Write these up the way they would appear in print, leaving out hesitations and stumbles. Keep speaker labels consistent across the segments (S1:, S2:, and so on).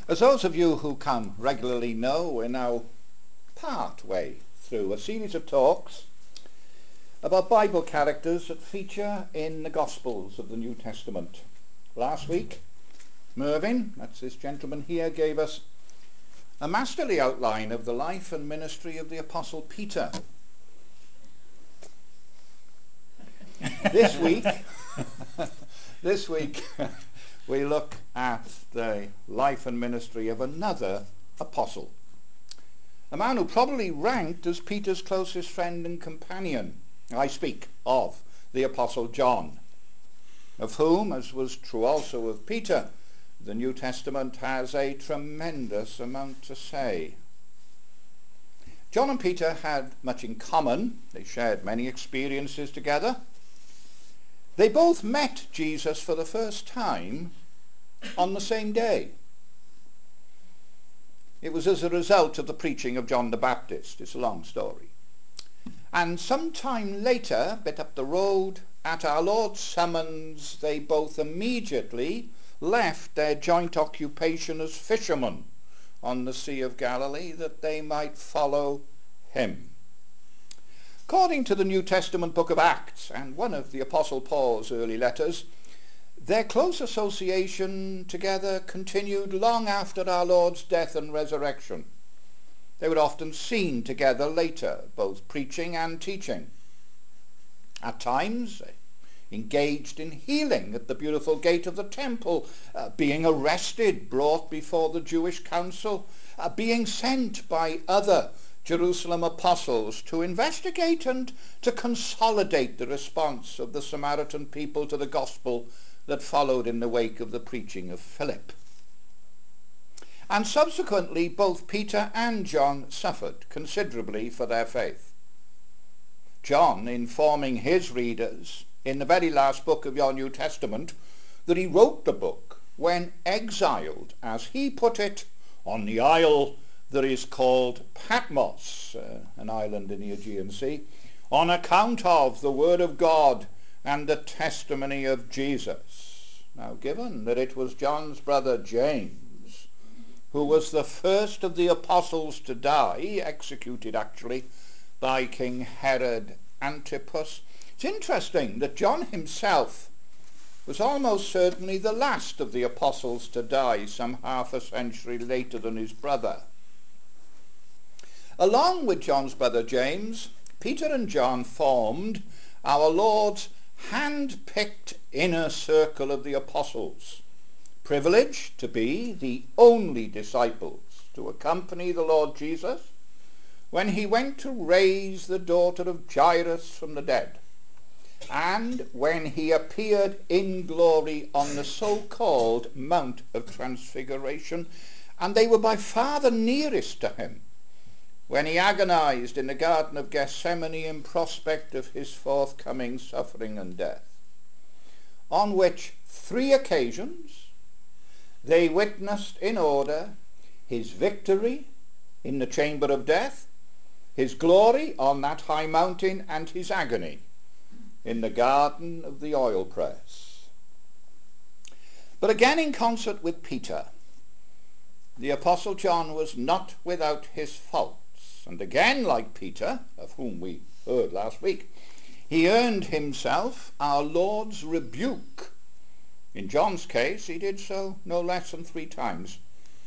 S1: As those of you who come regularly know, we're now part way through a series of talks about Bible characters that feature in the Gospels of the New Testament. Last week, Mervyn, that's this gentleman here, gave us a masterly outline of the life and ministry of the Apostle Peter. This week, we look at the life and ministry of another apostle, a man who probably ranked as Peter's closest friend and companion. I speak of the Apostle John, of whom, as was true also of Peter, the New Testament has a tremendous amount to say. John and Peter had much in common. They shared many experiences together. They both met Jesus for the first time on the same day. It was as a result of the preaching of John the Baptist. It's a long story. And sometime later, a bit up the road, at our Lord's summons, they both immediately left their joint occupation as fishermen on the Sea of Galilee that they might follow him. According to the New Testament book of Acts and one of the Apostle Paul's early letters, their close association together continued long after our Lord's death and resurrection. They were often seen together later, both preaching and teaching. At times, engaged in healing at the beautiful gate of the temple, being arrested, brought before the Jewish council, being sent by other Jerusalem apostles to investigate and to consolidate the response of the Samaritan people to the gospel that followed in the wake of the preaching of Philip. And subsequently, both Peter and John suffered considerably for their faith. John informing his readers in the very last book of your New Testament that he wrote the book when exiled, as he put it, on the isle that is called Patmos, an island in the Aegean Sea, on account of the word of God and the testimony of Jesus. Now, given that it was John's brother James, who was the first of the apostles to die, executed actually by King Herod Antipas, it's interesting that John himself was almost certainly the last of the apostles to die, some half a century later than his brother. Along with John's brother James, Peter and John formed our Lord's hand-picked inner circle of the apostles, privileged to be the only disciples to accompany the Lord Jesus when he went to raise the daughter of Jairus from the dead, and when he appeared in glory on the so-called Mount of Transfiguration, and they were by far the nearest to him when he agonized in the Garden of Gethsemane in prospect of his forthcoming suffering and death, on which 3 occasions they witnessed in order his victory in the chamber of death, his glory on that high mountain, and his agony in the garden of the oil press. But again, in concert with Peter, the Apostle John was not without his faults. And again, like Peter, of whom we heard last week, he earned himself our Lord's rebuke. In John's case, he did so no less than 3 times.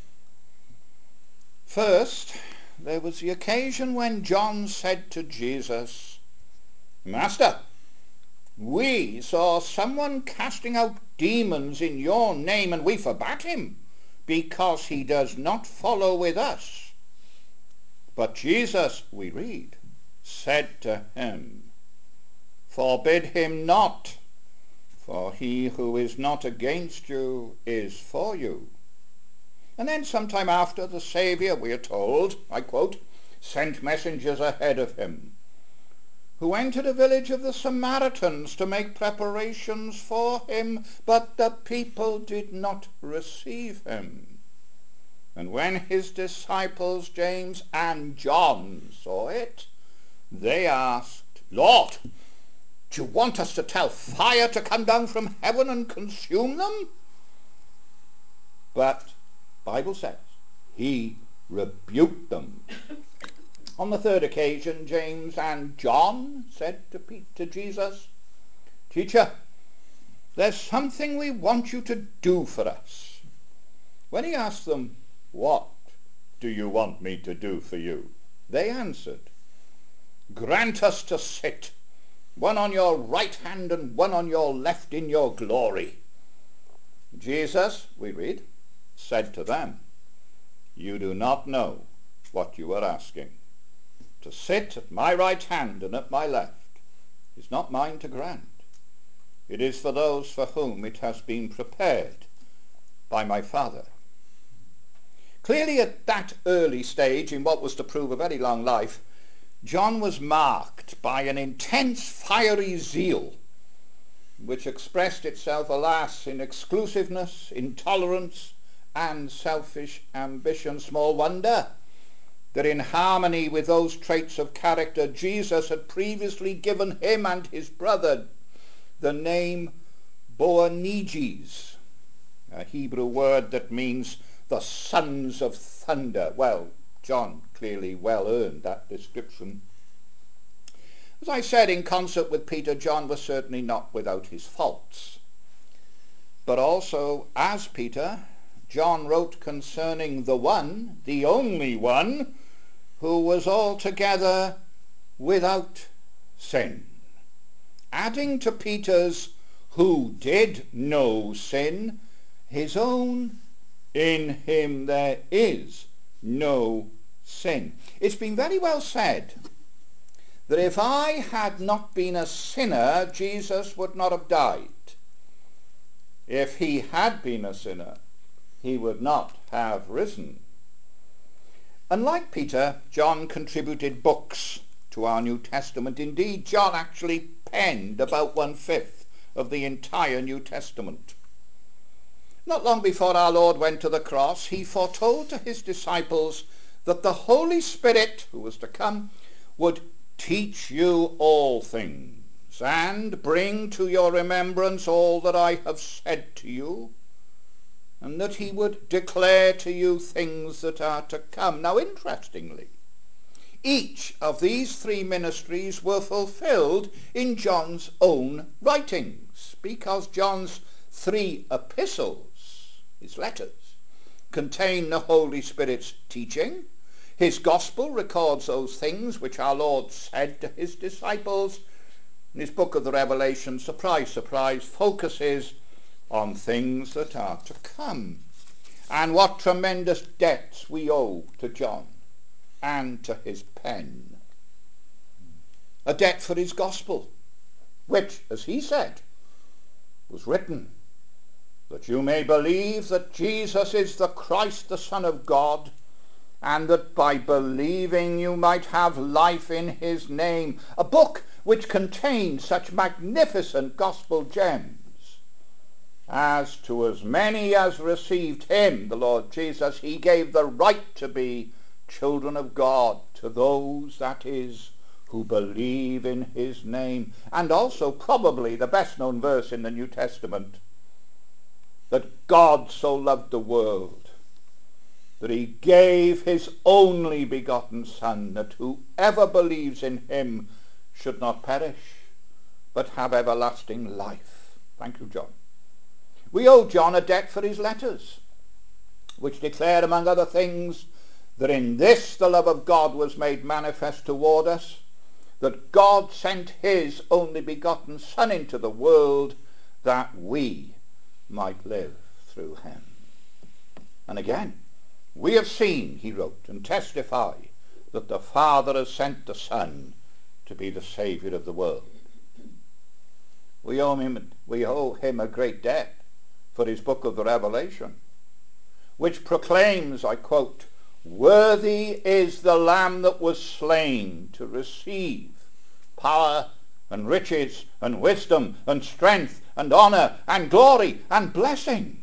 S1: First, there was the occasion when John said to Jesus, "Master, we saw someone casting out demons in your name, and we forbade him, because he does not follow with us." But Jesus, we read, said to him, "Forbid him not, for he who is not against you is for you." And then sometime after, the Saviour, we are told, I quote, sent messengers ahead of him, who entered a village of the Samaritans to make preparations for him, but the people did not receive him. And when his disciples James and John saw it, they asked, "Lord, do you want us to tell fire to come down from heaven and consume them?" But Bible says, he rebuked them. On the third occasion, James and John said to Jesus, Teacher, there's something we want you to do for us. When he asked them, What do you want me to do for you? They answered, Grant us to sit, one on your right hand and one on your left in your glory. Jesus, we read, said to them, You do not know what you are asking. To sit at my right hand and at my left is not mine to grant. It is for those for whom it has been prepared by my Father. Clearly at that early stage in what was to prove a very long life, John was marked by an intense fiery zeal which expressed itself, alas, in exclusiveness, intolerance, and selfish ambition. Small wonder that in harmony with those traits of character, Jesus had previously given him and his brother the name Boanerges, a Hebrew word that means the sons of thunder. Well, John clearly well earned that description. As I said, in concert with Peter, John was certainly not without his faults. But also, as Peter, John wrote concerning the one, the only one, who was altogether without sin, adding to Peter's who did know sin, his own, in him there is no sin. It's been very well said that if I had not been a sinner, Jesus would not have died. If he had been a sinner, he would not have risen. And like Peter, John contributed books to our New Testament. Indeed, John actually penned about 1/5 of the entire New Testament. Not long before our Lord went to the cross, he foretold to his disciples that the Holy Spirit, who was to come, would teach you all things and bring to your remembrance all that I have said to you, and that he would declare to you things that are to come. Now, interestingly, each of these three ministries were fulfilled in John's own writings, because John's three epistles, his letters, contain the Holy Spirit's teaching. His gospel records those things which our Lord said to his disciples. And his book of the Revelation, surprise, surprise, focuses on things that are to come. And what tremendous debts we owe to John and to his pen. A debt for his gospel, which, as he said, was written that you may believe that Jesus is the Christ, the Son of God, and that by believing you might have life in his name. A book which contains such magnificent gospel gems as to as many as received him, the Lord Jesus, he gave the right to be children of God, to those, that is, who believe in his name. And also probably the best known verse in the New Testament, that God so loved the world that he gave his only begotten Son, that whoever believes in him should not perish, but have everlasting life. Thank you, John. We owe John a debt for his letters, which declare, among other things, that in this the love of God was made manifest toward us, that God sent his only begotten Son into the world that we might live through him. And again, we have seen, he wrote, and testify that the Father has sent the Son to be the Saviour of the world. We owe him a great debt for his book of the Revelation, which proclaims, I quote, "Worthy is the Lamb that was slain to receive power and riches and wisdom and strength and honor and glory and blessing."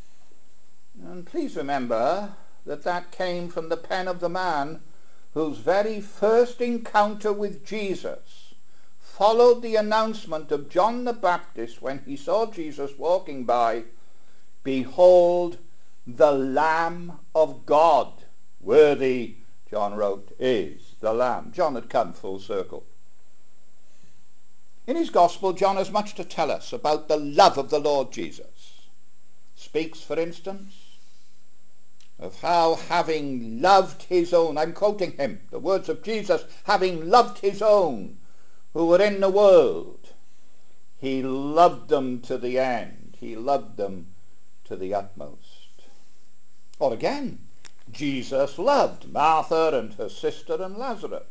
S1: And please remember that that came from the pen of the man whose very first encounter with Jesus followed the announcement of John the Baptist when he saw Jesus walking by, "Behold the Lamb of God. Worthy, John wrote, is the Lamb. John had come full circle. In his gospel, John has much to tell us about the love of the Lord Jesus. Speaks, for instance, of how having loved his own, I'm quoting him, the words of Jesus, having loved his own who were in the world, he loved them to the end. He loved them to the utmost. Or again, Jesus loved Martha and her sister and Lazarus.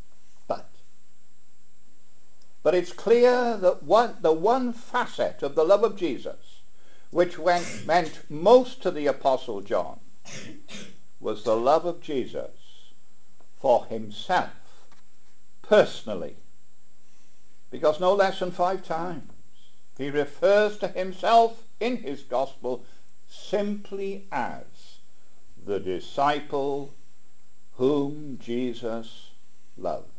S1: But it's clear that the one facet of the love of Jesus which meant most to the Apostle John was the love of Jesus for himself, personally. Because no less than 5 times he refers to himself in his gospel simply as the disciple whom Jesus loved.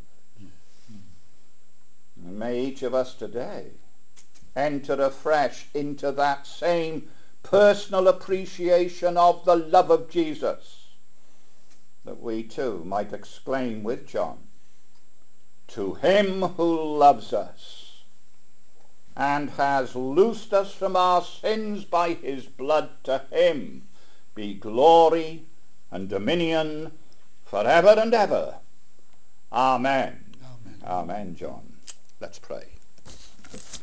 S1: And may each of us today enter afresh into that same personal appreciation of the love of Jesus, that we too might exclaim with John, to him who loves us and has loosed us from our sins by his blood, to him be glory and dominion forever and ever. Amen.
S2: Amen.
S1: Amen, John. Let's pray.